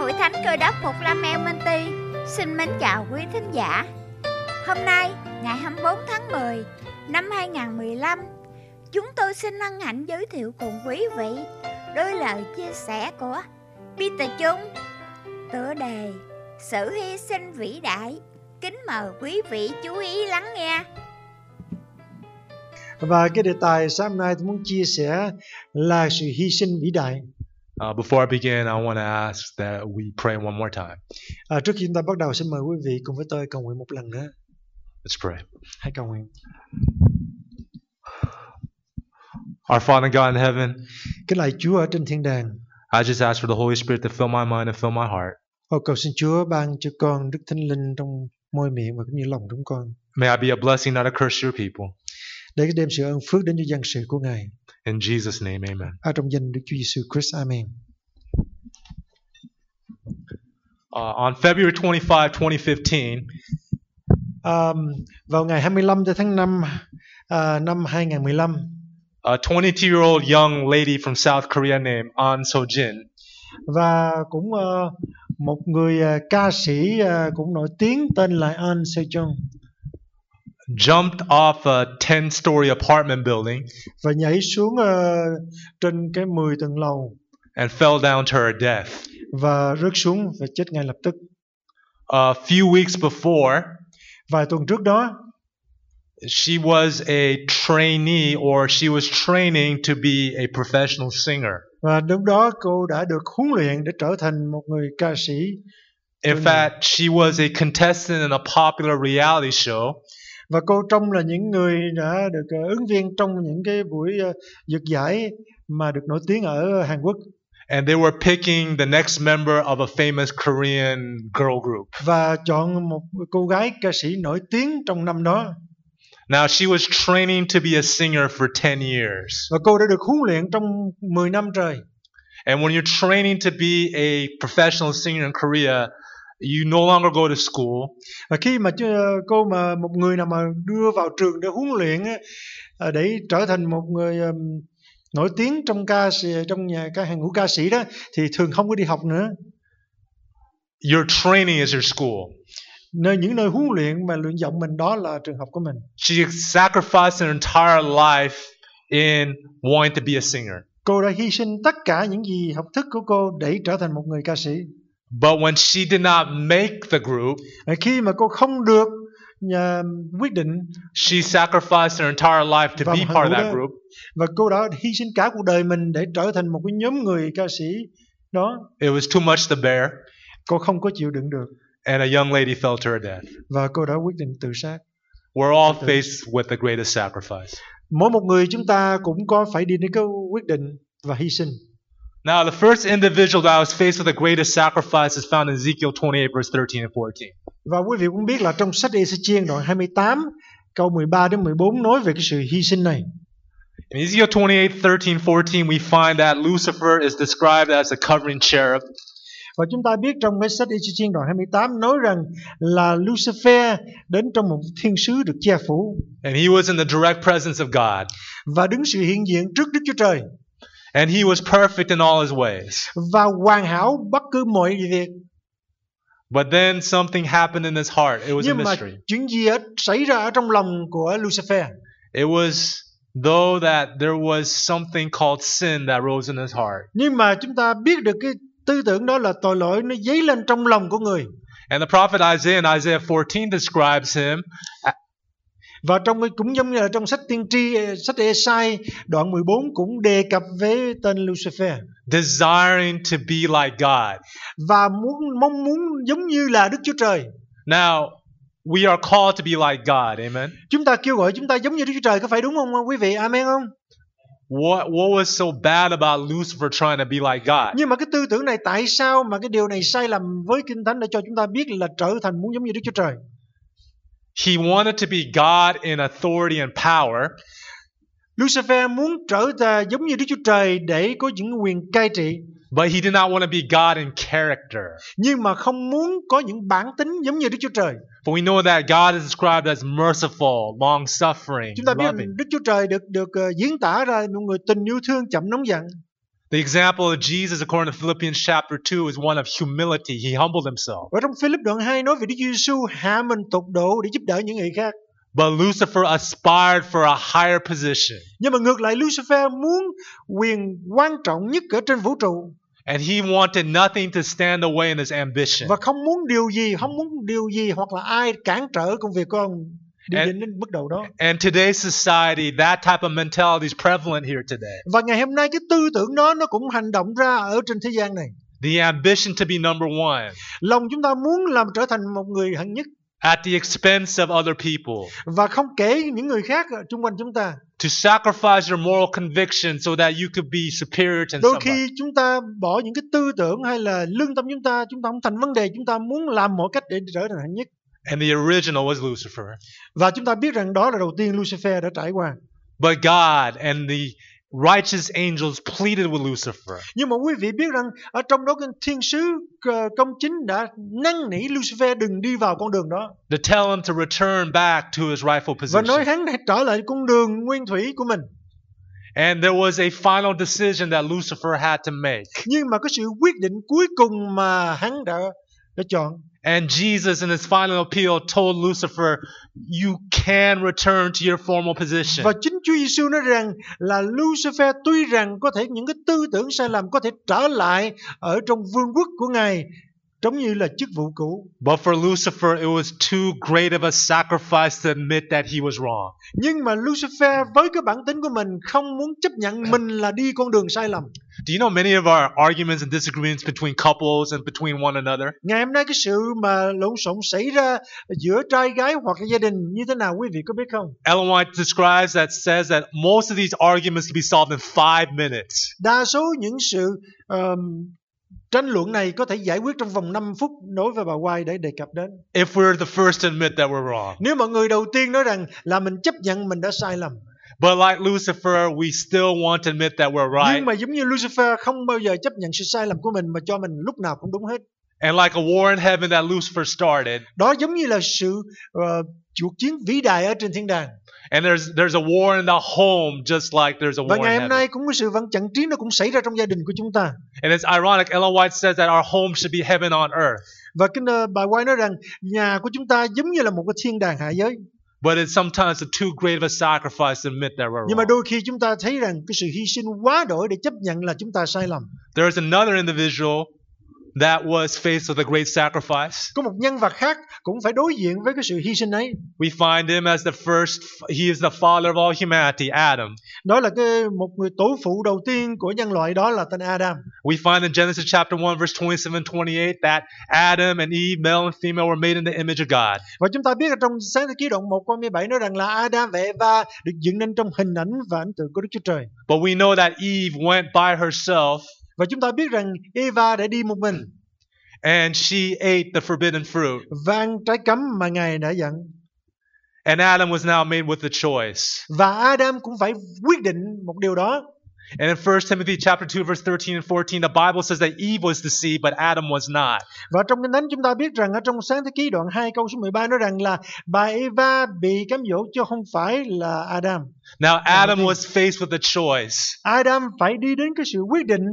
Hội Thánh Cơ Đốc Phục Lâm Elmonty xin mến chào quý thính giả. Hôm nay, ngày 24 tháng 10 năm 2015, chúng tôi xin hân hạnh giới thiệu cùng quý vị đôi lời chia sẻ của Peter Chung, tựa đề Sự hy sinh vĩ đại. Kính mời quý vị chú ý lắng nghe. Và cái đề tài sáng hôm nay tôi muốn chia sẻ là sự hy sinh vĩ đại. Before I begin, I want to ask that we pray one more time. Trước khi chúng ta bắt đầu, xin mời quý vị cùng với tôi cầu nguyện một lần nữa. Let's pray. Hãy cầu nguyện. Our Father God in heaven, Kính lạy Chúa ở trên thiên đàng, I just ask for the Holy Spirit to fill my mind and fill my heart. cầu xin Chúa ban cho con Đức Thánh Linh trong môi miệng và cũng như lòng chúng con. May I be a blessing, not a curse to your people. Để đem sự ơn phước đến cho dân sự của Ngài. In Jesus' name, amen. Trong danh Đức Chúa Giêsu Christ, amen. On February 25, 2015, vào ngày 25 tháng 5 năm 2015, a 22-year-old young lady from South Korea named An So-jin và cũng một người ca sĩ cũng nổi tiếng tên là An So-jin jumped off a 10-story apartment building và nhảy xuống trên cái 10 tầng lầu and fell down to her death. và rớt xuống và chết ngay lập tức. A few weeks before, vài tuần trước đó, she was a trainee or she was training to be a professional singer. Và lúc đó cô đã được huấn luyện để trở thành một người ca sĩ. In fact, she was a contestant in a popular reality show. Và cô trông là những người đã được ứng viên trong những cái buổi giật giải mà được nổi tiếng ở Hàn Quốc. And they were picking the next member of a famous Korean girl group. Và chọn một cô gái ca sĩ nổi tiếng trong năm đó. Now she was training to be a singer for 10 years. Và cô đã được huấn luyện trong 10 năm trời. And when you're training to be a professional singer in Korea, you no longer go to school. Và khi mà một người nào mà đưa vào trường để huấn luyện để trở thành một người nổi tiếng trong hàng ngũ ca sĩ đó thì thường không có đi học nữa. Your training is your school. Những nơi huấn luyện mà luyện giọng mình đó là trường học của mình. She sacrificed her entire life in wanting to be a singer. Cô đã hy sinh tất cả những gì học thức của cô để trở thành một người ca sĩ. But when she did not make the group, khi mà cô không được quyết định, she sacrificed her entire life to be part of that group. Và cô đã hy sinh cả cuộc đời mình để trở thành một cái nhóm người ca sĩ đó. It was too much to bear. Cô không có chịu đựng được. And a young lady fell to her death. Và cô đã quyết định tự sát. We're all faced with the greatest sacrifice. Mỗi một người chúng ta cũng có phải đi đến cái quyết định và hy sinh. Now, the first individual that was faced with the greatest sacrifice is found in Ezekiel 28, verse 13 and 14. Và quý vị cũng biết là trong sách Ê-xê-chiên đoạn 28, câu 13 đến 14 nói về cái sự hy sinh này. In Ezekiel 28, 13, 14, we find that Lucifer is described as a covering cherub. Và chúng ta biết trong cái sách Ê-xê-chiên đoạn 28 nói rằng là Lucifer đến trong một thiên sứ được che phủ. And he was in the direct presence of God. Và đứng sự hiện diện trước Đức Chúa Trời. And he was perfect in all his ways. Và hoàn hảo bất cứ mọi việc. But then something happened in his heart. It was Nhưng a mà mystery. chuyện gì xảy ra ở trong lòng của Lucifer? It was though that there was something called sin that rose in his heart. Nhưng mà chúng ta biết được cái tư tưởng đó là tội lỗi nó dấy lên trong lòng của người. And the prophet Isaiah in Isaiah 14 describes him. Và cũng giống như là trong sách tiên tri, sách Ê-sai đoạn 14 cũng đề cập với tên Lucifer. Desiring to be like God. Và mong muốn giống như là Đức Chúa Trời. Now, we are called to be like God. Amen. Chúng ta kêu gọi chúng ta giống như Đức Chúa Trời, có phải đúng không quý vị? Amen không? What was so bad about Lucifer trying to be like God? Nhưng mà cái tư tưởng này tại sao mà cái điều này sai lầm với Kinh Thánh để cho chúng ta biết là trở thành muốn giống như Đức Chúa Trời? He wanted to be God in authority and power. Lucifer muốn trở thành giống như Đức Chúa Trời để có những quyền cai trị. But he did not want to be God in character. Nhưng mà không muốn có những bản tính giống như Đức Chúa Trời. For we know that God is described as merciful, long-suffering, Chúng ta biết loving. Đức Chúa Trời được diễn tả ra một người tình yêu thương, chậm nóng giận. The example of Jesus, according to Philippians chapter 2, is one of humility. He humbled himself. Ở trong Philip đoạn 2 nói về Đức Giêsu hạ mình tột độ để giúp đỡ những người khác. But Lucifer aspired for a higher position. Nhưng mà ngược lại Lucifer muốn quyền quan trọng nhất ở trên vũ trụ. And he wanted nothing to stand away in his ambition. Và không muốn điều gì hoặc là ai cản trở công việc của ông đi đến mức độ đó. And today's society, that type of mentality is prevalent here today. Và ngày hôm nay cái tư tưởng đó nó cũng hành động ra ở trên thế gian này. The ambition to be number one Lòng chúng ta muốn làm trở thành một người hạng nhất. at the expense of other people. Và không kể những người khác ở xung quanh chúng ta. To sacrifice your moral conviction so that you could be superior to Đôi somebody. khi chúng ta bỏ những cái tư tưởng hay là lương tâm chúng ta không thành vấn đề, chúng ta muốn làm mọi cách để trở thành hạng nhất. And the original was Lucifer. Và chúng ta biết rằng đó là đầu tiên Lucifer đã trải qua. But God and the righteous angels pleaded with Lucifer. Nhưng mà quý vị biết rằng ở trong đó thiên sứ công chính đã năn nỉ Lucifer đừng đi vào con đường đó. To tell him to return back to his rightful Và nói position. hắn hãy trở lại con đường nguyên thủy của mình. And there was a final decision that Lucifer had to make. Nhưng mà có sự quyết định cuối cùng mà hắn đã chọn. And Jesus in his final appeal told Lucifer, you can return to your formal position. Và chính Chúa Giêsu nói rằng là Lucifer tuy rằng có thể những cái tư tưởng sai lầm có thể trở lại ở trong vương quốc của Ngài giống như là chức vụ cũ. But for Lucifer, it was too great of a sacrifice to admit that he was wrong. Nhưng mà Lucifer với cái bản tính của mình không muốn chấp nhận mình là đi con đường sai lầm. Do you know many of our arguments and disagreements between couples and between one another? Ngày hôm nay cái sự mà lộn xộn xảy ra giữa trai gái hoặc là gia đình như thế nào quý vị có biết không? Ellen White says that most of these arguments can be solved in 5 minutes. Đa số những sự tranh luận này có thể giải quyết trong vòng 5 phút đối với bà White để đề cập đến. If we're the first to admit that we're wrong. Nếu mọi người đầu tiên nói rằng là mình chấp nhận mình đã sai lầm. But like Lucifer, we still want to admit that we're right. Nhưng mà giống như Lucifer không bao giờ chấp nhận sự sai lầm của mình mà cho mình lúc nào cũng đúng hết. And like a war in heaven that Lucifer started. Đó giống như là sự cuộc chiến vĩ đại ở trên thiên đàng. And there's a war in the home just like there's a Và war ngày in hôm heaven. nay cũng có sự trận chiến nó cũng xảy ra trong gia đình của chúng ta. And it's ironic, Ellen White says that our home should be heaven on earth. Và bà White nói rằng nhà của chúng ta giống như là một cái thiên đàng hạ giới. But it's sometimes too great of a sacrifice to admit that we're Nhưng mà wrong. đôi khi chúng ta thấy rằng cái sự hy sinh quá đổi để chấp nhận là chúng ta sai lầm. There's another individual that was faced with a great sacrifice. Có một nhân vật khác cũng phải đối diện với cái sự hy sinh ấy. We find him as he is the father of all humanity, Adam. Đó là một người tổ phụ đầu tiên của nhân loại, đó là tên Adam. We find in Genesis chapter 1 verse 27-28 that Adam and Eve, male and female, were made in the image of God. Và chúng ta biết ở trong Sáng Thế Ký đoạn 1 câu 17 nói rằng là Adam và Eva được dựng nên trong hình ảnh và ảnh tượng của Đức Chúa Trời. But we know that Eve went by herself. Và chúng ta biết rằng Eva đã đi một mình. And she ate the forbidden fruit. Và ăn trái cấm mà Ngài đã dặn. And Adam was now made with the choice. Và Adam cũng phải quyết định một điều đó. And in 1 Timothy chapter 2 verse 13 and 14, the Bible says that Eve was deceived, but Adam was not. Và trong Kinh Thánh chúng ta biết rằng ở trong Sáng Thế Ký đoạn 2 câu số 13 nói rằng là bà Eva bị cám dỗ chứ không phải là Adam. Now Adam was faced with a choice. Adam phải đi đến cái sự quyết định.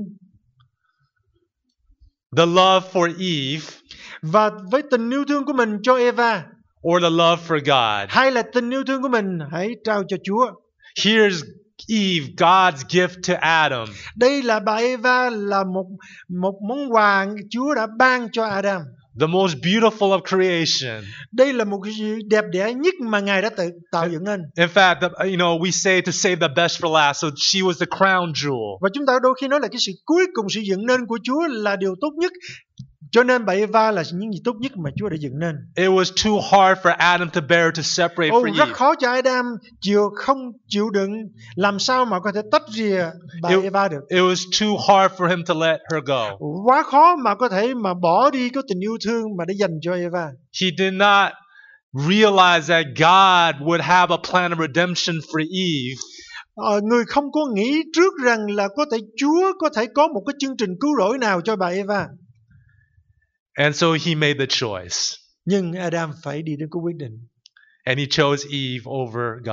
The love for Eve, và với tình yêu thương của mình cho Eva, or the love for God. hay là tình yêu thương của mình hãy trao cho Chúa. Here's Eve, God's gift to Adam. Đây là bà Eva là một món quà Chúa đã ban cho Adam. The most beautiful of creation. Đây là một cái gì đẹp đẽ nhất mà Ngài đã tự tạo dựng nên. In fact, we say to save the best for last. So she was the crown jewel. Và chúng ta đôi khi nói là cái sự cuối cùng sự dựng nên của Chúa là điều tốt nhất. Cho nên bà Eva là những gì tốt nhất mà Chúa đã dựng nên. It was too hard for Adam to bear to separate for Rất Eve. khó cho Adam không chịu đựng làm sao mà có thể tách rìa bà Eva được. It was too hard for him to let her go. Quá khó mà có thể mà bỏ đi cái tình yêu thương mà để dành cho Eva. He did not realize that God would have a plan of redemption for Eve. Người không có nghĩ trước rằng là có thể Chúa có thể có một cái chương trình cứu rỗi nào cho bà Eva. And so he made the choice. Nhưng Adam phải đi đến cái quyết định. And he chose Eve over God.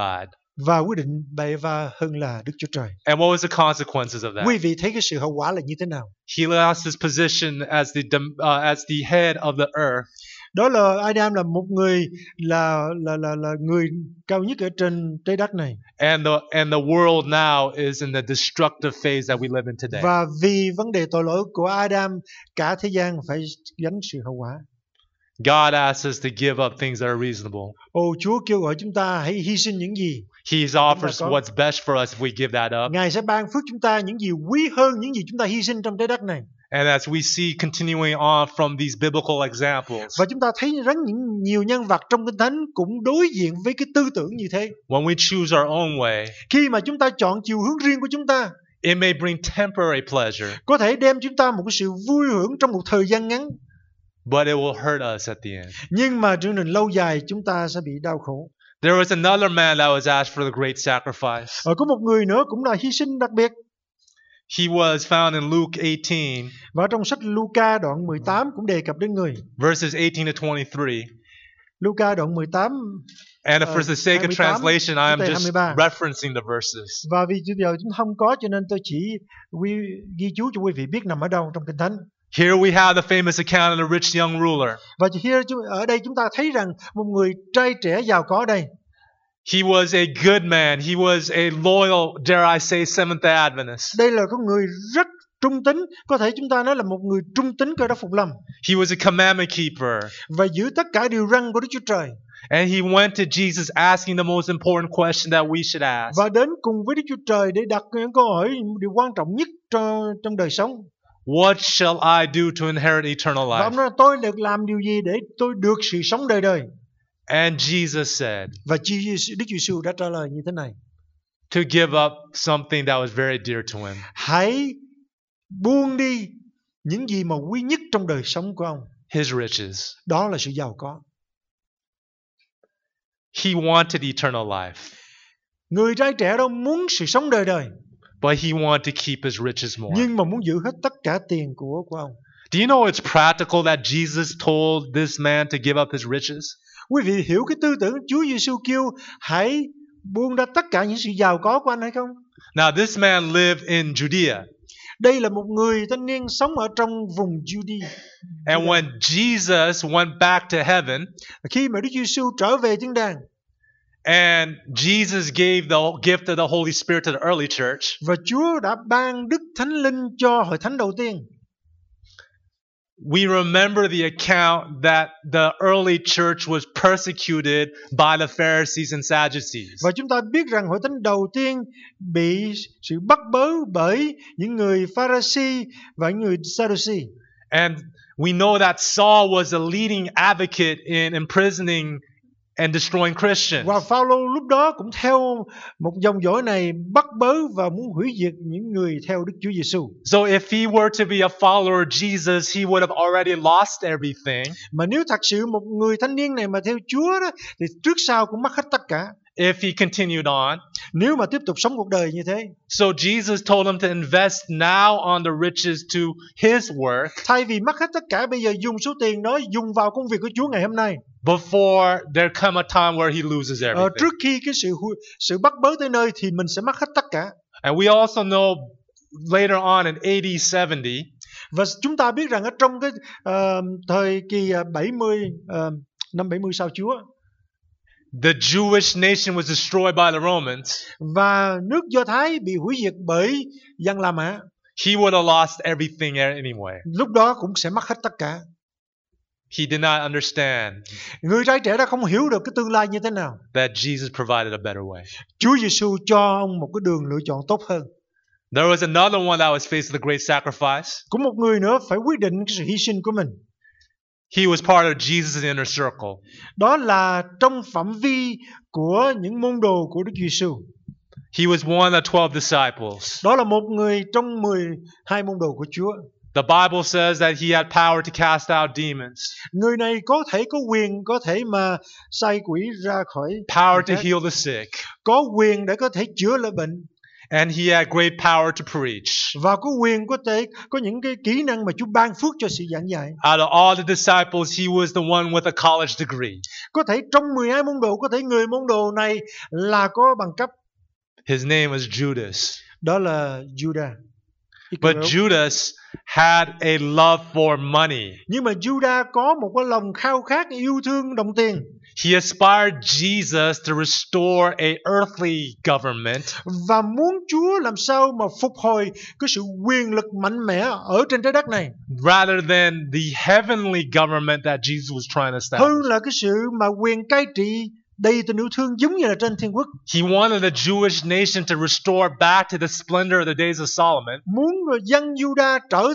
và quyết định bậy và hơn là Đức Chúa Trời. And what was the consequences of that? Quý vị thấy cái sự hậu quả là như thế nào? He lost his position as the head of the earth. Đó là Adam là một người là người cao nhất ở trên trái đất này. And the world now is in the destructive phase that we live in today. Và vì vấn đề tội lỗi của Adam, cả thế gian phải gánh sự hậu quả. God asks us to give up things that are reasonable. Chúa kêu gọi chúng ta hãy hy sinh những gì. He offers what's best for us if we give that up. Ngài sẽ ban phước chúng ta những gì quý hơn những gì chúng ta hy sinh trong trái đất này. And as we see continuing on from these biblical examples, và chúng ta thấy rất nhiều nhân vật trong Kinh Thánh cũng đối diện với cái tư tưởng như thế. when we choose our own way, Khi mà chúng ta chọn chiều hướng riêng của chúng ta, it may bring temporary pleasure, có thể đem chúng ta một cái sự vui hưởng trong một thời gian ngắn, but it will hurt us at the end. nhưng mà chương trình lâu dài chúng ta sẽ bị đau khổ. There was another man that was asked for the great sacrifice. Có một người nữa cũng là hy sinh đặc biệt. He was found in Luke 18, Và trong sách Luca đoạn 18 cũng đề cập đến người. verses 18 to 23. Luca đoạn 18. And for the sake of 28, translation, I am tới just 23. referencing the verses. Và vì giờ chúng không có cho nên tôi chỉ ghi chú cho quý vị biết nằm ở đâu trong Kinh Thánh. Here we have the famous account of the rich young ruler. Và ở đây chúng ta thấy rằng một người trai trẻ giàu có đây. He was a good man. He was a loyal, dare I say, Seventh-day Adventist. Đây là con người rất trung tín, có thể chúng ta nói là một người trung tín Cơ Đốc Phục Lâm. He was a commandment keeper. Và giữ tất cả điều răn của Đức Chúa Trời. And he went to Jesus asking the most important question that we should ask. Và đến cùng với Đức Chúa Trời để đặt những câu hỏi điều quan trọng nhất trong đời sống. What shall I do to inherit eternal Và ông life? nói tôi được làm điều gì để tôi được sự sống đời đời. And Jesus said, Và Đức Giêsu đã trả lời như thế này: to give up something that was very dear to him. hãy buông đi những gì mà quý nhất trong đời sống của ông. His riches. Đó là sự giàu có. He wanted eternal life, Người trai trẻ đó muốn sự sống đời đời, but he wanted to keep his riches more. nhưng mà muốn giữ hết tất cả tiền của ông. Do you know it's practical that Jesus told this man to give up his riches? Quý vị hiểu cái tư tưởng Chúa Giêsu kêu hãy buông ra tất cả những sự giàu có của anh hay không? Now this man lived in Judea. Đây là một người thanh niên sống ở trong vùng Judea. And when Jesus went back to heaven, Khi mà Đức Giêsu trở về thiên đàng, and Jesus gave the gift of the Holy Spirit to the early church, và Chúa đã ban Đức Thánh Linh cho hội thánh đầu tiên, we remember the account that the early church was persecuted by the Pharisees and Sadducees. và chúng ta biết rằng hội thánh đầu tiên bị sự bắt bớ bởi những người Pharisee và những người Sadducee. And we know that Saul was a leading advocate in imprisoning and destroying Christians. Và Phaolô lúc đó cũng theo một dòng dõi này bắt bớ và muốn hủy diệt những người theo Đức Chúa Giêsu. So if he were to be a follower of Jesus, he would have already lost everything. Mà nếu thật sự một người thanh niên này mà theo Chúa đó, thì trước sau cũng mất hết tất cả. If he continued on. Nếu mà tiếp tục sống cuộc đời như thế. So Jesus told him to invest now on the riches to his work. Thay vì mất hết tất cả, bây giờ dùng số tiền đó dùng vào công việc của Chúa ngày hôm nay. Before there come a time where he loses everything. Trước khi cái sự bắt bớ tới nơi thì mình sẽ mất hết tất cả. And we also know later on in AD 70. Và chúng ta biết rằng ở trong cái thời kỳ 70 năm 70 sau Chúa, the Jewish nation was destroyed by the Romans. Và nước Do Thái bị hủy diệt bởi dân La Mã. He would have lost everything anyway. Lúc đó cũng sẽ mất hết tất cả. He did not understand Người trai trẻ đã không hiểu được cái tương lai như thế nào. that Jesus provided a better way. Chúa Giêsu cho ông một cái đường lựa chọn tốt hơn. There was another one that was faced with a great sacrifice. Cũng một người nữa phải quyết định cái sự hy sinh của mình. He was part of Jesus' inner circle. Đó là trong phạm vi của những môn đồ của Đức Giêsu. He was one of the 12 disciples. Đó là một người trong 12 môn đồ của Chúa. The Bible says that he had power to cast out demons. Người này có thể có quyền có thể mà sai quỷ ra khỏi. Power to heal the sick. Có quyền để có thể chữa lỡ bệnh. and he had great power to preach. và có quyền có thể có những cái kỹ năng mà Chúa ban phước cho sự giảng dạy. Out of all the disciples, he was the one with a college degree. Có thể trong 12 môn đồ có thể người môn đồ này là có bằng cấp. His name was Judas. Đó là Judas. But Judas had a love for money. Nhưng mà Judas có một cái lòng khao khát yêu thương đồng tiền. He aspired Jesus to restore a earthly government Và muốn Chúa làm sao mà phục hồi cái sự quyền lực mạnh mẽ ở trên trái đất này, rather than the heavenly government that Jesus was trying to establish. hơn là cái sự mà quyền cai trị đầy tình yêu thương giống như là trên thiên quốc. He wanted the Jewish nation to restore back to the splendor of the days of Solomon. Muốn dân Juda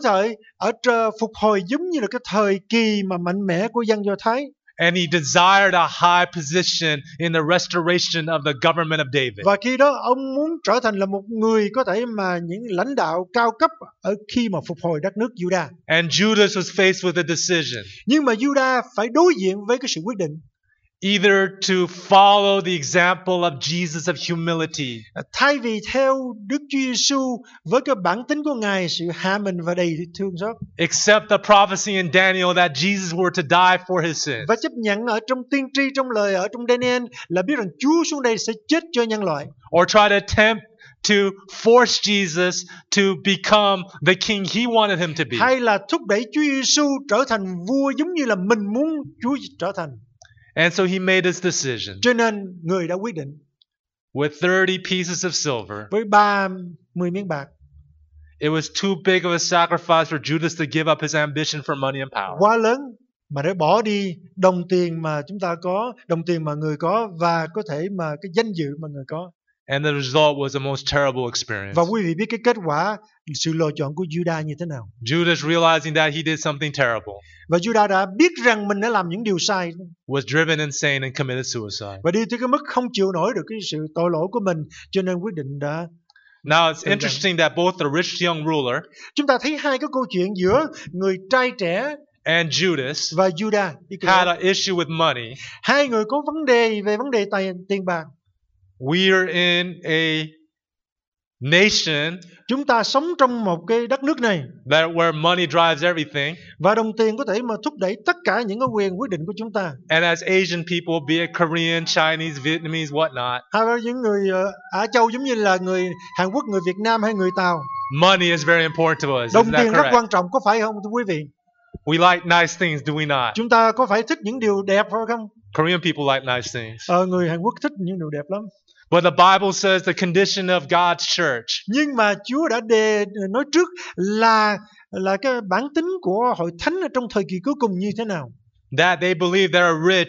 phục hồi giống như là cái thời kỳ mà mạnh mẽ của dân Do Thái. And he desired a high position in the restoration of the government of David. Và khi đó ông muốn trở thành là một người có thể mà những lãnh đạo cao cấp ở khi mà phục hồi đất nước Juda. And Judas was faced with a decision. Nhưng mà Juda phải đối diện với cái sự quyết định. Either to follow the example of Jesus of humility, Thay vì theo Đức Chúa Giêsu với cái bản tính của Ngài, sự hạ mình và đầy thương xót, accept the prophecy in Daniel that Jesus were to die for his sins, và chấp nhận ở trong tiên tri, trong lời ở trong Daniel là biết rằng Chúa xuống đây sẽ chết cho nhân loại, or try to attempt to force Jesus to become the king he wanted him to be. hay là thúc đẩy Chúa Giêsu trở thành vua giống như là mình muốn Chúa trở thành. And so he made his decision. Cho nên người đã quyết định With 30 pieces of silver, với 30 miếng bạc. it was too big of a sacrifice for Judas to give up his ambition for money and power. Quá lớn mà để bỏ đi đồng tiền mà chúng ta có, đồng tiền mà người có, và có thể mà cái danh dự mà người có. And the result was a most terrible experience. Và quý vị biết cái kết quả, sự lựa chọn của Judas như thế nào. Judas, realizing that he did something terrible, Và Judas đã biết rằng mình đã làm những điều sai was driven insane and committed suicide. và đi tới cái mức không chịu nổi được cái sự tội lỗi của mình, cho nên quyết định đã. Now it's interesting that both the rich young ruler Chúng ta thấy hai cái câu chuyện giữa người trai trẻ and Judas và Judas. had an issue with money. Hai người có vấn đề về vấn đề tiền bạc. We are in a nation Chúng ta sống trong một cái đất nước này where money drives everything. và đồng tiền có thể mà thúc đẩy tất cả những cái quyền quyết định của chúng ta. And as Asian people, be it Korean, Chinese, Vietnamese, whatnot, Hay là những người Á Châu giống như là người Hàn Quốc, người Việt Nam hay người Tàu, money is very important to us. đồng Isn't that tiền rất correct? quan trọng, có phải không thưa quý vị? We like nice things, do we not? Chúng ta có phải thích những điều đẹp phải không? Korean people like nice things. Người Hàn Quốc thích những điều đẹp lắm. But the Bible says the condition of God's church Nhưng mà Chúa đã nói trước là cái bản tính của hội thánh ở trong thời kỳ cuối cùng như thế nào, that they believe they're rich,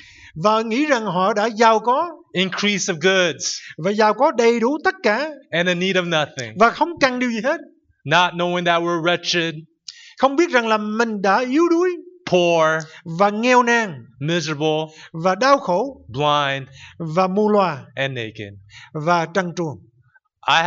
và nghĩ rằng họ đã giàu có increase of goods, và giàu có đầy đủ tất cả and in need of nothing, và không cần điều gì hết, not knowing that we're wretched, không biết rằng là mình đã yếu đuối poor, và nghèo nàn miserable, và đau khổ blind, và mù lòa and naked. và trần truồng. I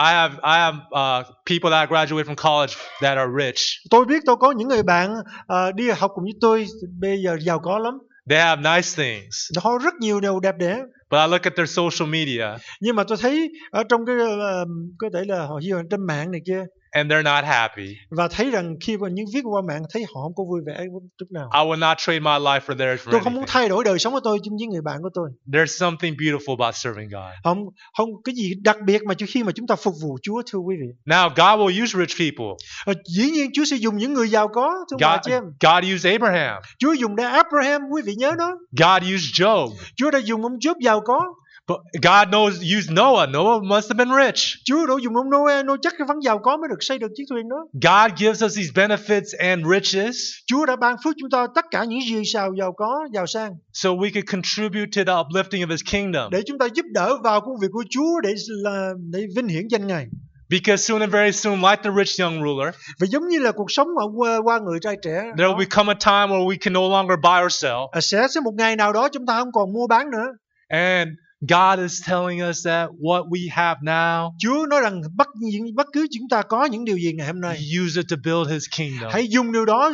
have people that graduate from college that are rich. Tôi biết tôi có những người bạn đi học cùng với tôi bây giờ giàu có lắm. They have nice things. Họ rất nhiều điều đẹp đẽ. But I look at their social media Nhưng mà tôi thấy ở trong cái có thể là họ ghi trên mạng này kia, and they're not happy. và thấy rằng khi mà những viết qua mạng thấy họ không có vui vẻ chút nào. I will not trade my life for theirs for Tôi không muốn anything. thay đổi đời sống của tôi chung với người bạn của tôi. There's something beautiful about serving God. Không cái gì đặc biệt mà khi mà chúng ta phục vụ Chúa, thưa quý vị. Now, God will use rich people. Dĩ nhiên Chúa sẽ dùng những người giàu có, thưa bà chị em. God used Abraham. Chúa dùng đã Abraham, quý vị nhớ đó. God used Job. Chúa đã dùng ông Job giàu có. But God used Noah. Noah must have been rich. Chúa đã dùng ông Noah, Noah chắc vẫn giàu có mới được xây được chiếc thuyền đó. God gives us these benefits and riches Chúa đã ban phước chúng ta tất cả những gì giàu có, giàu sang, so we could contribute to the uplifting of His kingdom. để chúng ta giúp đỡ vào công việc của Chúa để vinh hiển danh Ngài. Because soon and very soon, like the rich young ruler, Và giống như là cuộc sống qua người trai trẻ, there will become a time where we can no longer buy or sell. sẽ một ngày nào đó chúng ta không còn mua bán nữa. And God is telling us that what we have now, Chúa nói rằng bất cứ chúng ta có những điều gì ngày hôm nay, use it to build His kingdom. hãy dùng điều đó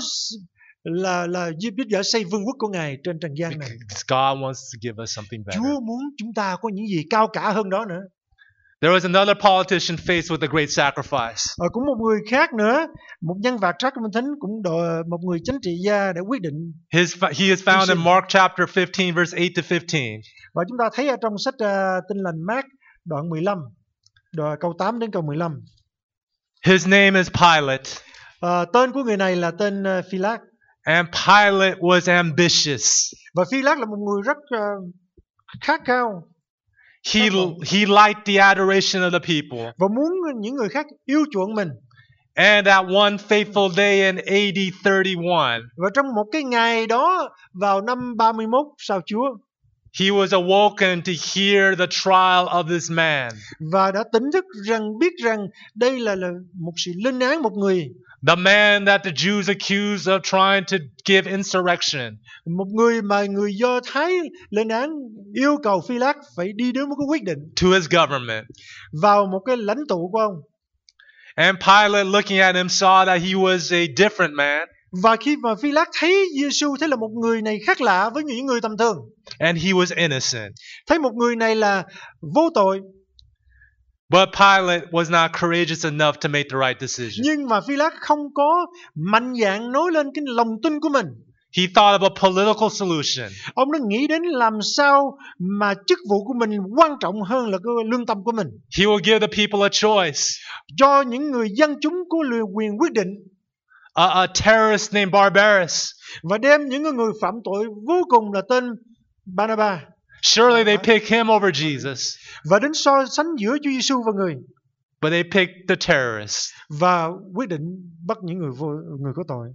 là giúp đỡ xây vương quốc của Ngài trên trần gian này. Because God wants to give us something better. Chúa muốn chúng ta có những gì cao cả hơn đó nữa. There was another politician faced with a great sacrifice. Cũng một người khác nữa, một nhân vật khác trong Kinh Thánh cũng đòi một người chính trị gia để quyết định. He is found in Mark chapter 15, verse 8 to 15. Và chúng ta thấy ở trong sách Tin lành Mác đoạn 15, câu 8 đến câu 15. His name is Pilate. Tên của người này là tên Phi-lát. And Pilate was ambitious. Và Phi-lát là một người rất khát khao. He liked the adoration of the people. Và muốn những người khác yêu chuộng mình. And at one fateful day in AD 31, và trong một cái ngày đó vào năm 31 sau Chúa, he was awoken to hear the trial of this man. Và đã tỉnh thức biết rằng đây là một sự lên án một người. The man that the Jews accused of trying to give insurrection. Một người mà người Do Thái lên án, yêu cầu Phi-lát phải đi đến một cái quyết định to his government. Vào một cái lãnh tụ của ông. And Pilate looking at him saw that he was a different man. Và khi mà Phi-lát thấy Giê-xu, thấy là một người này khác lạ với những người tầm thường. And he was innocent. Thấy một người này là vô tội. But Pilate was not courageous enough to make the right decision. Nhưng mà Phi-lát không có mạnh dạn nói lên cái lòng tin của mình. He thought of a political solution. Ông đã nghĩ đến làm sao mà chức vụ của mình quan trọng hơn là cái lương tâm của mình. He will give the people a choice. Cho những người dân chúng có quyền quyết định. A terrorist named Barabbas. Và đem những người phạm tội vô cùng là tên Barnabas. Surely they pick him over Jesus. Và đến so sánh giữa Chúa Giêsu và người. But they picked the terrorists. Và quyết định bắt những người có tội.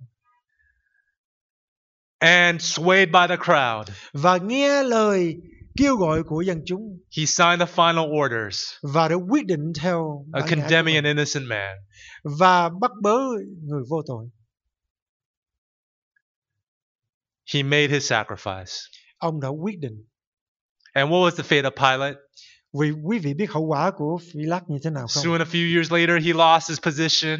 And swayed by the crowd, và nghe lời kêu gọi của dân chúng, he signed the final orders, và đã quyết định theo condemning an innocent man. Và bắt bớ người vô tội. He made his sacrifice. Ông đã quyết định. And what was the fate of Pilate? Vì quý vị biết hậu quả của Phi-lát như thế nào không? Soon, a few years later, he lost his position.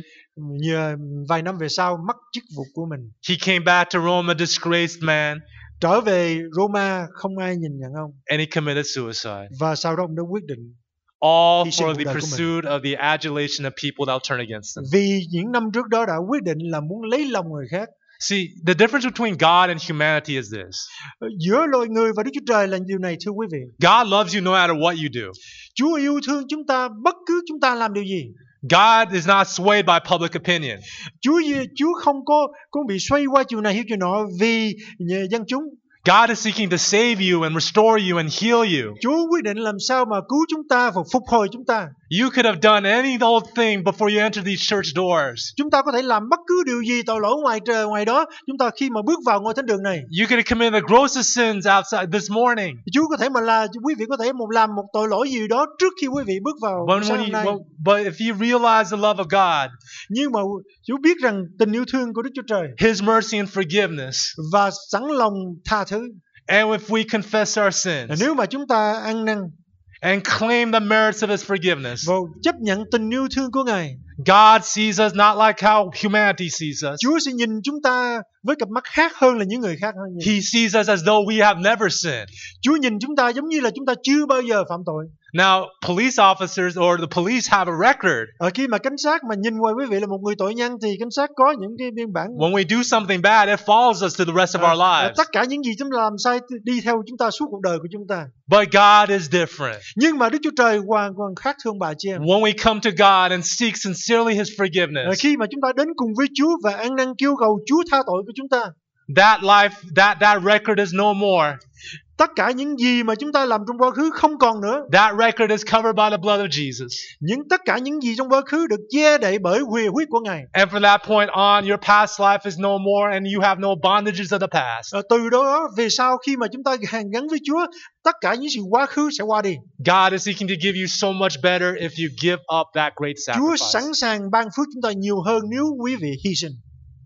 Vài năm về sau, mất chức vụ của mình. He came back to Rome a disgraced man. Trở về Roma, không ai nhìn nhận ông. And he committed suicide. Và sau đó ông đã quyết định. All for the pursuit of the adulation of people that will turn against him. Vì những năm trước đó đã quyết định là muốn lấy lòng người khác. See, the difference between God and humanity is this. Giữa loài người và Đức Chúa Trời là điều này, thưa quý vị. God loves you no matter what you do. Chúa yêu thương chúng ta bất cứ chúng ta làm điều gì. God is not swayed by public opinion. Chúa không có bị xoay qua chiều này hay chiều nọ vì dân chúng. God is seeking to save you and restore you and heal you. Chúa quyết định làm sao mà cứu chúng ta và phục hồi chúng ta. You could have done any old thing before you entered these church doors. Chúng ta có thể làm bất cứ điều gì tội lỗi ngoài đó. Chúng ta khi mà bước vào ngôi thánh đường này. You could have committed the grossest sins outside this morning. Chúa có thể quý vị có thể làm một tội lỗi gì đó trước khi quý vị bước vào sáng hôm nay. But if you realize the love of God, nhưng mà Chúa biết rằng tình yêu thương của Đức Chúa Trời, His mercy and forgiveness, và sẵn lòng tha thứ. And if we confess our sins, nếu mà chúng ta ăn năn and claim the merits of His forgiveness, và chấp nhận tình yêu thương của Ngài, God sees us not like how humanity sees us. Chúa sẽ nhìn chúng ta với cặp mắt khác hơn là những người khác hơn. He sees us as though we have never sinned. Chúa nhìn chúng ta giống như là chúng ta chưa bao giờ phạm tội. Now, police officers or the police have a record. Khi mà cảnh sát mà nhìn qua quý vị là một người tội nhân thì cảnh sát có những cái biên bản. When we do something bad, it follows us to the rest of our lives. Tất cả những gì chúng ta làm sai đi theo chúng ta suốt cuộc đời của chúng ta. But God is different. Nhưng mà Đức Chúa Trời hoàn toàn khác thương bà chị em. When we come to God and seek sincerely His forgiveness, khi mà chúng ta đến cùng với Chúa và ăn năn kêu cầu Chúa tha tội của chúng ta, that life, that record is no more. Tất cả những gì mà chúng ta làm trong quá khứ không còn nữa. That record is covered by the blood of Jesus. Tất cả những gì trong quá khứ được che đậy bởi huyết của Ngài. And from that point on, your past life is no more, and you have no bondages of the past. Từ đó về sau, khi mà chúng ta hàn gắn với Chúa, tất cả những sự quá khứ sẽ qua đi. God is seeking to give you so much better if you give up that great sacrifice. Chúa sẵn sàng ban phước chúng ta nhiều hơn nếu quý vị hy sinh.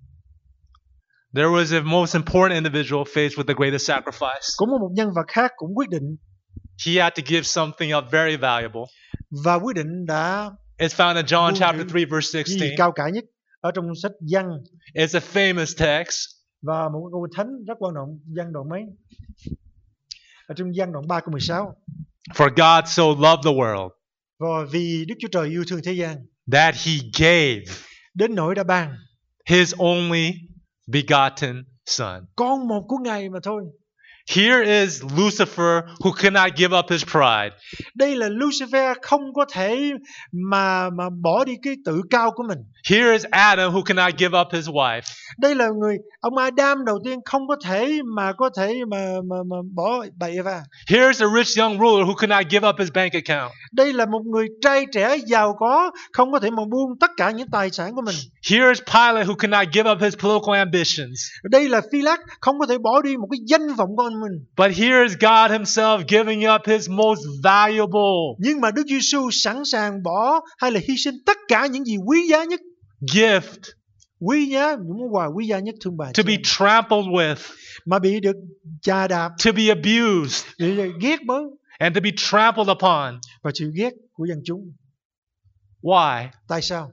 There was a most important individual faced with the greatest sacrifice. Cũng một nhân vật khác cũng quyết định. He had to give something up very valuable. Và quyết định đã. It's found in John chapter 3 verse 16. Gì cao cả nhất ở trong sách Giăng. It's a famous text. Và một câu thánh rất quan trọng, Giăng đoạn mấy? Ở trong Giăng đoạn 3 câu 16. For God so loved the world. Và vì Đức Chúa Trời yêu thương thế gian, that he gave đến nỗi đã ban his only begotten Son. con một của Ngài mà thôi. Here is Lucifer who could not give up his pride. Đây là Lucifer không có thể mà bỏ đi cái tự cao của mình. Here is Adam who cannot give up his wife. Đây là ông Adam đầu tiên không có thể mà bỏ bà Eva. Here is a rich young ruler who could not give up his bank account. Đây là một người trai trẻ giàu có không có thể mà buông tất cả những tài sản của mình. Here is Pilate who could not give up his political ambitions. Đây là Phi-lát không có thể bỏ đi một cái danh vọng của mình. But here is God himself giving up his most valuable Nhưng mà Đức Giêsu sẵn sàng bỏ hay là hy sinh tất cả những gì quý giá nhất, gift quý giá, những món quà quý giá nhất thương bà to be trampled with, mà bị được chà đạp, to be abused, bị ghét bới and to be trampled upon. và chịu ghét của dân chúng. Why? Tại sao?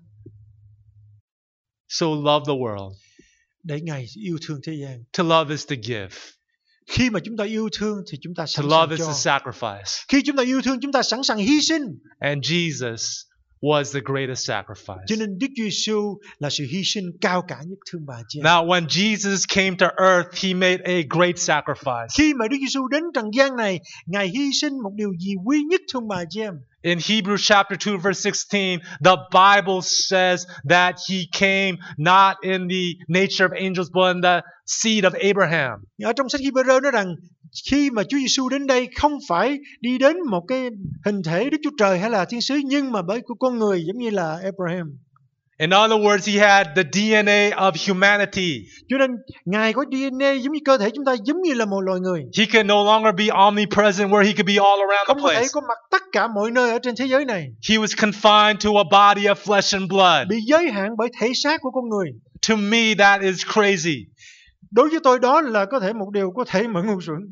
So love the world. Để Ngài yêu thương thế gian. To love is to give. Khi mà chúng ta yêu thương thì chúng ta To sẵn love sàng is to cho. sacrifice. Khi chúng ta yêu thương chúng ta sẵn sàng hy sinh. And Jesus was the greatest sacrifice. Cho nên Đức Giêsu là sự hy sinh cao cả nhất thương bà chị em. Now, when Jesus came to earth, he made a great sacrifice. Khi mà Đức Giêsu đến trần gian này, Ngài hy sinh một điều gì quý nhất thương bà chị em. In Hebrews chapter 2 verse 16, the Bible says that he came not in the nature of angels but in the seed of Abraham. Ở trong sách Hebrew nói rằng khi mà Chúa Giêsu đến đây không phải đi đến một cái hình thể Đức Chúa Trời hay là thiên sứ, nhưng mà bởi của con người giống như là Abraham. In other words, he had the DNA of humanity. Cho nên Ngài có DNA giống như cơ thể chúng ta, giống như là một loài người. He could no longer be omnipresent where he could be all around the Không có thể place. có mặt tất cả mọi nơi ở trên thế giới này. He was confined to a body of flesh and blood. Bị giới hạn bởi thể xác của con người. To me, that is crazy. Đối với tôi đó là có thể một điều có thể mà ngu xuẩn.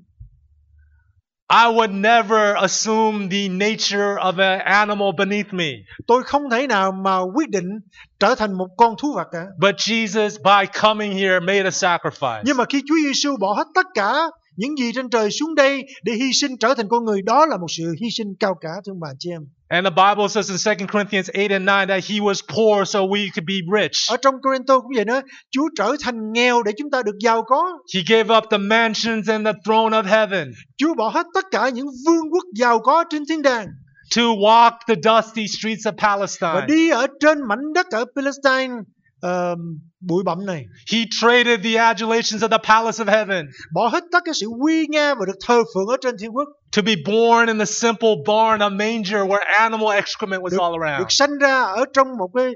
I would never assume the nature of an animal beneath me. Tôi không thể nào mà quyết định trở thành một con thú vật cả. But Jesus, by coming here, made a sacrifice. Nhưng mà khi Chúa Giêsu bỏ hết tất cả những gì trên trời xuống đây để hy sinh trở thành con người, đó là một sự hy sinh cao cả thưa bà chị em. And the Bible says in 2 Corinthians 8 and 9 that he was poor so we could be rich. Ở trong Cô-rinh-tô cũng vậy nữa, Chúa trở thành nghèo để chúng ta được giàu có. He gave up the mansions and the throne of heaven Chúa bỏ hết tất cả những vương quốc giàu có trên thiên đàng to walk the dusty streets of và Palestine. đi ở trên mảnh đất ở Palestine bụi bặm này. He traded the adulations of the palace of heaven Bỏ hết tất cái sự uy nga và được thờ phượng ở trên thiên quốc. to be born in the simple barn, a manger where animal excrement was all Được around. sanh ra ở trong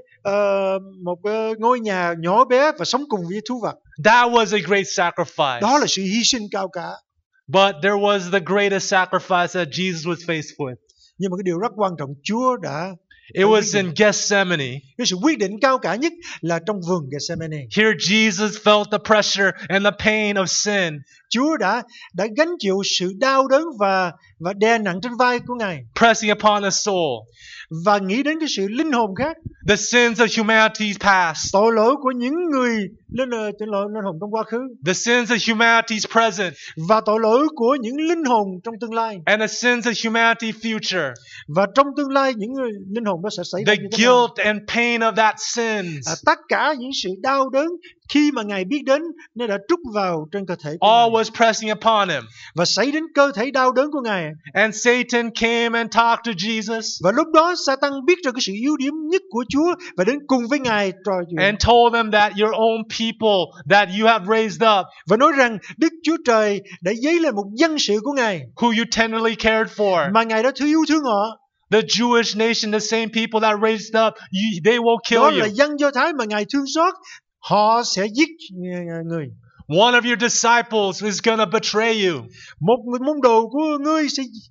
một cái ngôi nhà nhỏ bé và sống cùng với thú vật. That was a great sacrifice. Đó là sự hy sinh cao cả. But there was the greatest sacrifice that Jesus was faced with. Nhưng mà cái điều rất quan trọng, Chúa đã It was in Gethsemane. cái sự quyết định cao cả nhất là trong vườn Gethsemane. Here Jesus felt the pressure and the pain of sin. Chúa đã gánh chịu sự đau đớn và đè nặng trên vai của Ngài, Pressing upon his soul. và nghĩ đến cái sự linh hồn khác, The sins of humanity's past. tội lỗi của những người linh hồn trong quá khứ, The sins of humanity's present. và tội lỗi của những linh hồn trong tương lai, And the sins of humanity's future. và trong tương lai những người linh hồn đó sẽ xảy ra The như thế nào. guilt and pain of that sins. Tất cả những sự đau đớn khi mà Ngài biết đến, nó đã trút vào trên cơ thể của All Ngài was pressing upon him. và xảy đến cơ thể đau đớn của Ngài. And Satan came and talked to Jesus Và lúc đó Satan biết được cái sự yếu điểm nhất của Chúa và đến cùng với Ngài trò chuyện and told him that your own people that you have raised up, và nói rằng Đức Chúa Trời đã dấy lên một dân sự của Ngài who you tenderly cared for, mà Ngài đã yêu thương họ. the Jewish nation, the same people that raised up, they will Đó kill là you. dân Do Thái mà Ngài thương xót, họ sẽ giết người. One of your disciples is going to betray you. Một người môn đồ của ngươi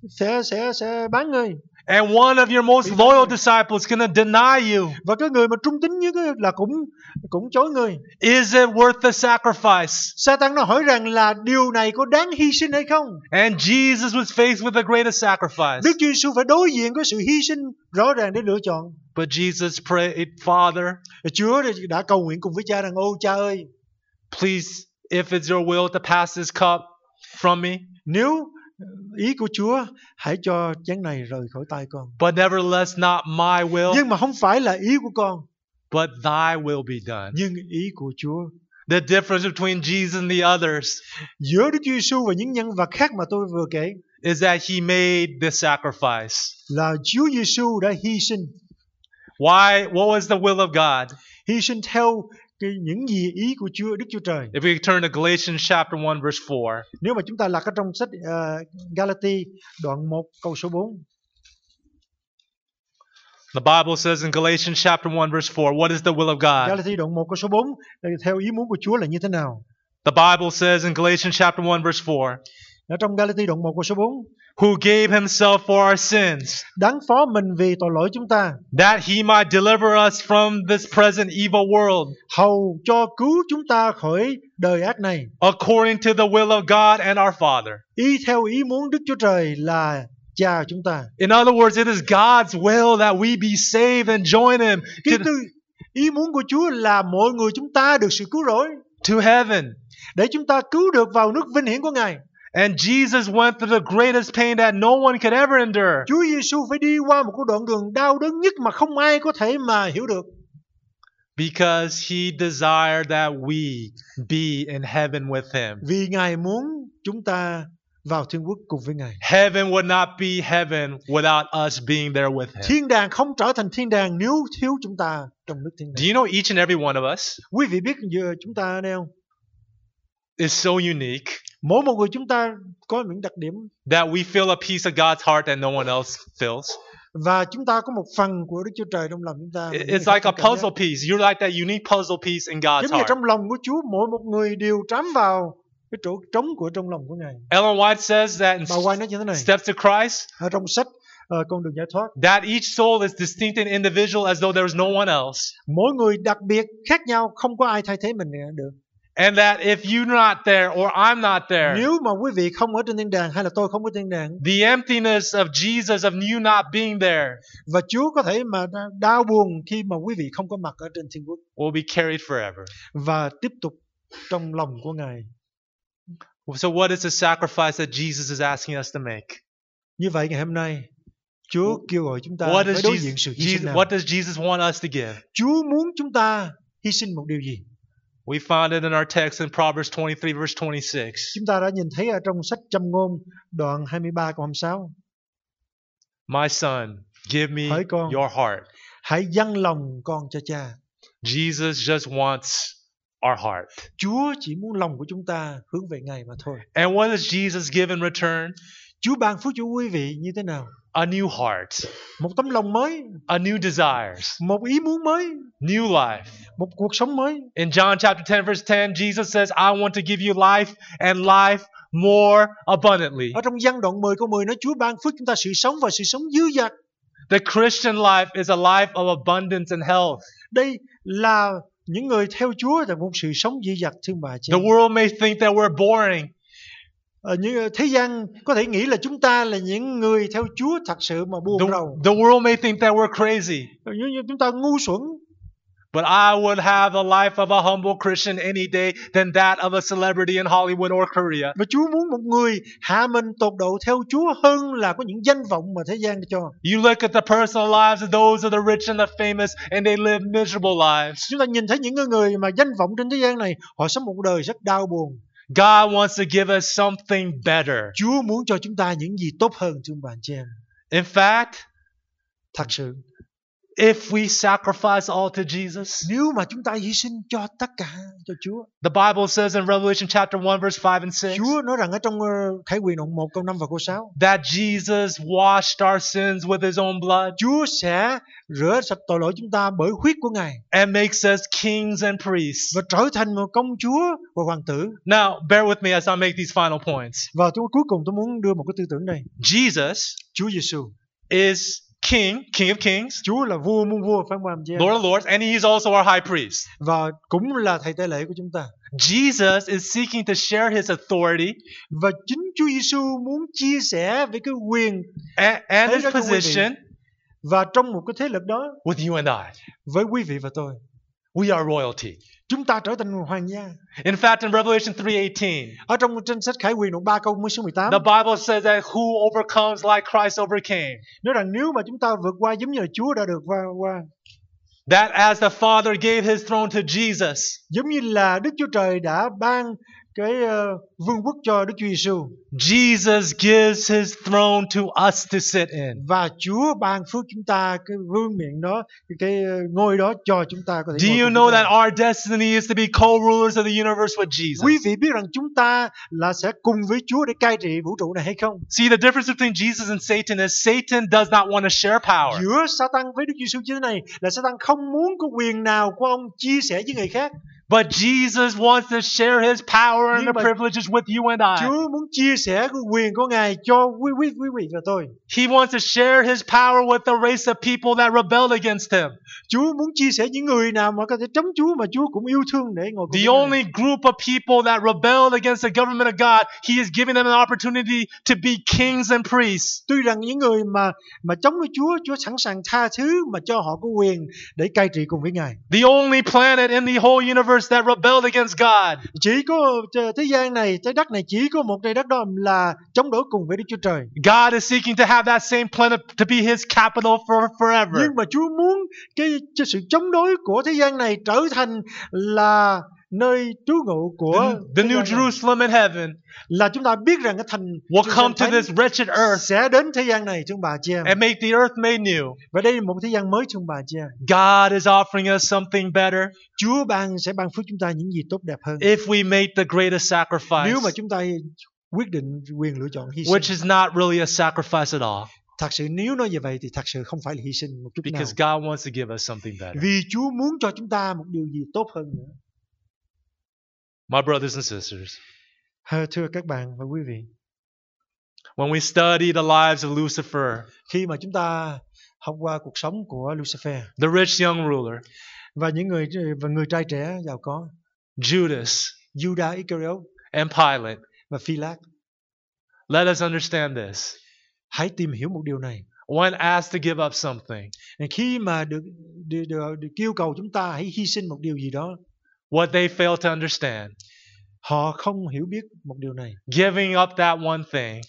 sẽ bán ngươi, And one of your most loyal disciples is going to deny you. và cái người mà trung tín nhất là cũng chối ngươi. Is it worth the sacrifice? Satan nó hỏi rằng là điều này có đáng hy sinh hay không? And Jesus was faced with the greatest sacrifice. Đức Chúa Giêsu phải đối diện với sự hy sinh rõ ràng để lựa chọn. But Jesus prayed, Father, Chúa đã cầu nguyện cùng với Cha rằng: ô Cha ơi, please, if it's your will to pass this cup from me, nếu Ý của Chúa, hãy cho chén này rời khỏi tay con. But nevertheless, not my will, Nhưng mà không phải là ý của con, but thy will be done. nhưng ý của Chúa. The difference between Jesus and the others Giữa Đức Chúa Giêsu và những nhân vật khác mà tôi vừa kể is that he made the sacrifice. là Chúa Giêsu đã hy sinh. Why? What was the will of God? Hy sinh theo những gì ý của Chúa, Đức Chúa Trời. If we turn to Galatians chapter 1 verse 4. Nếu mà chúng ta lật ở trong sách Galati đoạn 1 câu số 4. The Bible says in Galatians chapter 1 verse 4, what is the will of God? Galati đoạn 1 câu số 4 theo ý muốn của Chúa là như thế nào? The Bible says in Galatians chapter 1 verse 4, Ở trong Galati đoạn 1 câu số 4, who gave himself for our sins, đấng phó mình vì tội lỗi chúng ta, that he might deliver us from this present evil world, hầu cho cứu chúng ta khỏi đời ác này, according to the will of God and our Father. y theo ý muốn Đức Chúa Trời là Cha chúng ta. In other words, it is God's will that we be saved and join him Ý muốn của Chúa là mọi người chúng ta được sự cứu rỗi to heaven. để chúng ta cứu được vào nước vinh hiển của Ngài. And Jesus went through the greatest pain that no one could ever endure. Chúa Giêsu phải đi qua một cái đoạn đường đau đớn nhất mà không ai có thể mà hiểu được. Because he desired that we be in heaven with him. Vì Ngài muốn chúng ta vào thiên quốc cùng với Ngài. Heaven would not be heaven without us being there with him. Thiên đàng không trở thành thiên đàng nếu thiếu chúng ta trong nước thiên Do đàng. you know each and every one of us Quý vị biết giờ chúng ta đây không? is so unique Mỗi một người chúng ta có những đặc điểm that we feel a piece of God's heart that no one else feels. và chúng ta có một phần của Đức Chúa Trời trong lòng chúng ta. It's like a puzzle piece. You're like that unique puzzle piece in God's Giống như heart. trong lòng của Chúa, mỗi một người đều trám vào cái chỗ trống của trong lòng của Ngài. Ellen White says that in Bà White nói như thế này, Steps to Christ, ở trong sách Con đường giải thoát, that each soul is distinct and individual as though there was no one else. mỗi người đặc biệt khác nhau, không có ai thay thế mình được. And that if you're not there or I'm not there, Nếu mà quý vị không ở trên thiên đàng hay là tôi không ở thiên đàng, the emptiness of Jesus, of you not being there, và Chúa có thể mà đau buồn khi mà quý vị không có mặt ở trên thiên quốc will be carried forever. và tiếp tục trong lòng của Ngài. So what is the sacrifice that Jesus is asking us to make? Như vậy ngày hôm nay, Chúa kêu gọi chúng ta What phải does đối diện sự hy sinh nào. what does Jesus want us to give? Chúa muốn chúng ta hy sinh một điều gì? We found it in our text in Proverbs 23 verse 26. Chúng ta đã nhìn thấy ở trong sách Châm Ngôn đoạn 23 câu 26. My son, give me Hỡi con. your heart. Hãy dâng lòng con cho cha. Jesus just wants our heart. Chúa chỉ muốn lòng của chúng ta hướng về Ngài mà thôi. And what does Jesus give in return? Chúa ban phước cho quý vị như thế nào? A new heart, Một tấm lòng mới, a new desires, một ý muốn mới, new life. một cuộc sống mới. In John chapter 10 verse 10, Jesus says, I want to give you life and life more abundantly. Ở trong Giăng đoạn 10 câu 10 nói Chúa ban phước chúng ta sự sống và sự sống dư dật. The Christian life is a life of abundance and health. Đây là những người theo Chúa là một sự sống dư dật, thưa bà chị. The world may think that we're boring, Những thế gian có thể nghĩ là chúng ta là những người theo Chúa thật sự mà buồn rầu. the world may think that we're crazy. Như chúng ta ngu xuẩn. But I would have the life of a humble Christian any day than that of a celebrity in Hollywood or Korea. Mà Chúa muốn một người hạ mình tột độ theo Chúa hơn là có những danh vọng mà thế gian cho. You look at the personal lives of those of the rich and the famous, and they live miserable lives. Chúng ta nhìn thấy những người mà danh vọng trên thế gian này, họ sống một đời rất đau buồn. God wants to give us something better. Chúa muốn cho chúng ta những gì tốt hơn, thưa bạn chị em. In fact, Thật sự, if we sacrifice all to Jesus, nếu mà chúng ta hy sinh cho tất cả cho Chúa. the Bible says in Revelation chapter 1 verse 5 and 6 Chúa nói rằng ở trong Khải Huyền đoạn 1 câu 5 và câu 6, that Jesus washed our sins with his own blood Chúa sẽ rửa sạch tội lỗi chúng ta bởi huyết của Ngài and makes us kings and priests. và trở thành một công chúa và hoàng tử. Now, bear with me as I make these final points. Và cuối cùng tôi muốn đưa một cái tư tưởng đây. Jesus Chúa Giêsu, is King of Kings, Chúa là vua muôn vua, phải không anh chị em? Lord of Lords, and he is also our high priest. Và cũng là thầy tế lễ của chúng ta. Jesus is seeking to share his authority Và chính Chúa Giêsu muốn chia sẻ với cái quyền and his Thế cho quý vị. position và trong một cái thế lực đó with you and I. với quý vị và tôi. We are royalty. Chúng ta trở thành hoàng gia. In fact, in Revelation 3:18, Ở trên sách Khải Huyền đoạn 3 câu số 18, the Bible says that who overcomes like Christ overcame. nói rằng nếu mà chúng ta vượt qua giống như là Chúa đã được qua, That as the Father gave his throne to Jesus, giống như là Đức Chúa Trời đã ban cái vương quốc cho Đức Chúa Giêsu, Jesus gives his throne to us to sit in. và Chúa ban phước chúng ta cái vương miện đó, cái ngôi đó cho chúng ta có thể. Do ngồi you cùng know chúng ta. that our destiny is to be co-rulers of the universe with Quý Jesus? vị biết rằng chúng ta là sẽ cùng với Chúa để cai trị vũ trụ này hay không? See, the difference between Jesus and Satan is Satan does not want to share power. Giữa Sa-tan với Đức Giêsu như thế này là Sa-tan không muốn có quyền nào của ông chia sẻ với người khác. But Jesus wants to share his power and Nhưng the mà privileges with you and I. Chúa muốn chia sẻ cái quyền của Ngài cho quý vị và tôi. He wants to share his power with the race of people that rebelled against him. Chúa muốn chia sẻ những người nào mà có thể chống Chúa mà Chúa cũng yêu thương để ngồi cùng The với Ngài. only group of people that rebelled against the government of God, he is giving them an opportunity to be kings and priests. Tuy rằng những người mà chống với Chúa sẵn sàng tha thứ mà cho họ có quyền để cai trị cùng với Ngài. The only planet in the whole universe that rebelled against God. Chỉ có thế gian này, trái đất này chỉ có một trái đất đó là chống đối cùng với Đức Chúa Trời. God is seeking to have that same planet to be his capital for forever. Nhưng mà Chúa muốn cái sự chống đối của thế gian này trở thành là nơi trú ngụ của The thế new gian này. Jerusalem in heaven Là chúng ta biết rằng cái thành will come to thánh this wretched earth sẽ đến thế gian này, thưa bà chị em. and make the earth made new. Và đây là một thế gian mới, thưa bà chị em. God is offering us something better Chúa sẽ ban phước chúng ta những gì tốt đẹp hơn. if we make the greatest sacrifice, Nếu mà chúng ta quyết định quyền lựa chọn hy sinh. which is not really a sacrifice at all, Thật sự nếu nói như vậy thì thật sự không phải là hy sinh một chút nào. because God wants to give us something better. Vì Chúa muốn cho chúng ta một điều gì tốt hơn nữa. My brothers and sisters, Thưa các bạn và quý vị, when we study the lives of Lucifer, khi mà chúng ta học qua cuộc sống của Lucifer the rich young ruler, và những người trai trẻ giàu có, Judas, Judas Iscariot and Pilate, và Phi-lát, let us understand this. hãy tìm hiểu một điều này. When asked to give up something, Khi mà được kêu cầu chúng ta hãy hy sinh một điều gì đó, what they fail to understand, họ không hiểu biết một điều này. giving up that one thing,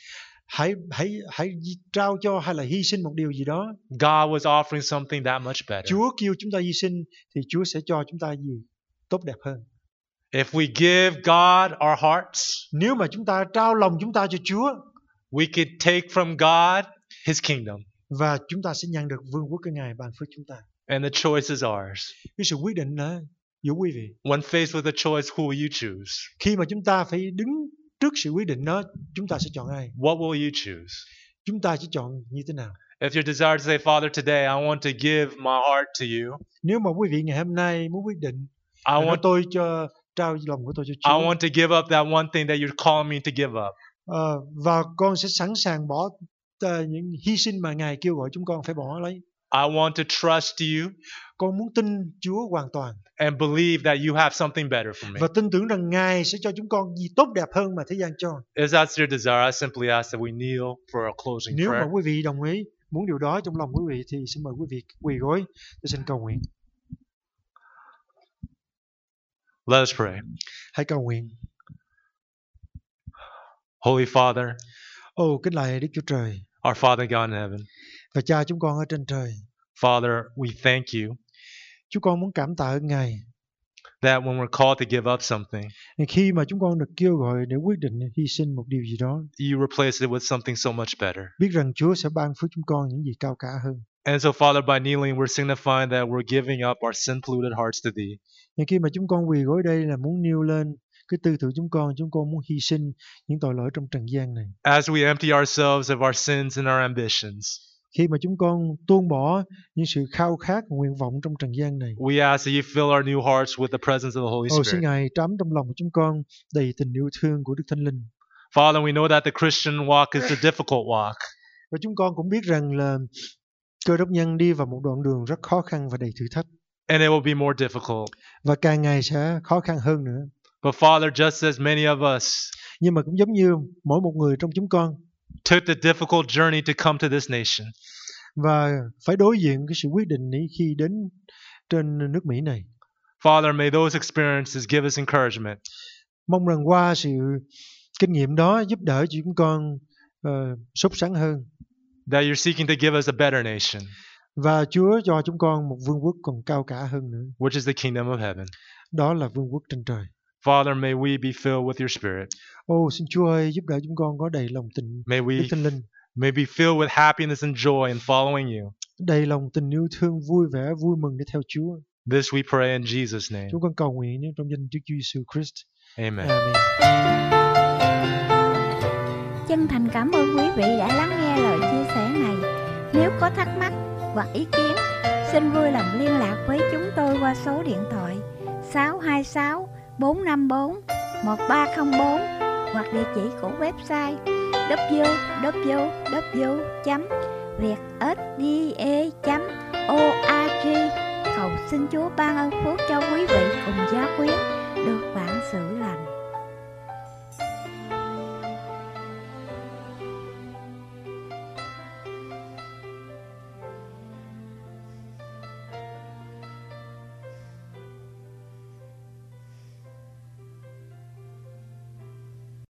Hãy trao cho hay là hy sinh một điều gì đó. God was offering something that much better. Chúa kêu chúng ta hy sinh thì Chúa sẽ cho chúng ta gì tốt đẹp hơn. If we give God our hearts, Nếu mà chúng ta trao lòng chúng ta cho Chúa, we could take from God his kingdom, và chúng ta sẽ nhận được vương quốc của Ngài ban phước chúng ta. and the choice is ours. Cái sự quyết định là giữa quý vị. When faced with a choice, who will you choose? Khi mà chúng ta phải đứng trước sự quyết định đó, chúng ta sẽ chọn ai? What will you choose? Chúng ta sẽ chọn như thế nào? If you desire to say, Father, today I want to give my heart to you. Nếu mà quý vị ngày hôm nay muốn quyết định, I nói want tôi trao lòng của tôi cho I Chúa, want to give up that one thing that you're calling me to give up. và con sẽ sẵn sàng bỏ những hy sinh mà Ngài kêu gọi chúng con phải bỏ lấy. I want to trust you Con muốn tin Chúa hoàn toàn and believe that you have something better for me. và tin tưởng rằng Ngài sẽ cho chúng con gì tốt đẹp hơn mà thế gian cho. If that's your desire, I simply ask that we kneel for a closing Nếu mà prayer. quý vị đồng ý muốn điều đó trong lòng quý vị thì xin mời quý vị quỳ gối để xin cầu nguyện. Let us pray. Hãy cầu nguyện. Holy Father, Kính lạy Đức Chúa Trời our Father God in heaven, và Cha chúng con ở trên trời. Father, we thank you Chúng con muốn cảm tạ ơn Ngài that when we're called to give up something, khi mà chúng con được kêu gọi để quyết định hy sinh một điều gì đó, you replace it with something so much better. biết rằng Chúa sẽ ban phước chúng con những gì cao cả hơn. And so, Father, by kneeling, we're signifying that we're giving up our sin-polluted hearts to Thee. Nhưng khi mà chúng con quỳ gối đây là muốn nêu lên cái tư tưởng chúng con muốn hy sinh những tội lỗi trong trần gian này. As we empty ourselves of our sins and our ambitions, Khi mà chúng con tuôn bỏ những sự khao khát, nguyện vọng trong trần gian này, we ask that you fill our new hearts with the presence of the Holy xin Spirit. Ngài trắm trong lòng của chúng con đầy tình yêu thương của Đức Thánh Linh. Father, we know that the Christian walk is a difficult walk. Và chúng con cũng biết rằng là Cơ Đốc nhân đi vào một đoạn đường rất khó khăn và đầy thử thách, And it will be more difficult. và càng ngày sẽ khó khăn hơn nữa. But Father, just as many of us Nhưng mà cũng giống như mỗi một người trong chúng con took the difficult journey to come to this nation, và phải đối diện cái sự quyết định này khi đến trên nước Mỹ này. Father, may those experiences give us encouragement. Mong rằng qua sự kinh nghiệm đó giúp đỡ chúng con sốt sắng hơn. That you're seeking to give us a better nation, Và Chúa cho chúng con một vương quốc còn cao cả hơn nữa. which is the kingdom of heaven. Đó là vương quốc trên trời. Father, may we be filled with your Spirit. Xin Chúa ơi, giúp đỡ chúng con có đầy lòng tình May Đức Thánh Linh, be filled with happiness and joy in following you. đầy lòng tình yêu thương, vui vẻ, vui mừng để theo Chúa. This we pray in Jesus' name. Chúng con cầu nguyện trong danh Đức Chúa Giêsu Christ. Amen. Amen. Chân thành cảm ơn quý vị đã lắng nghe lời chia sẻ này. Nếu có thắc mắc hoặc ý kiến, xin vui lòng liên lạc với chúng tôi qua số điện thoại 626 454 1304 hoặc địa chỉ của website www.vietsda.org. Cầu xin Chúa ban ơn phước cho quý vị cùng giáo quyến được vạn sự lành.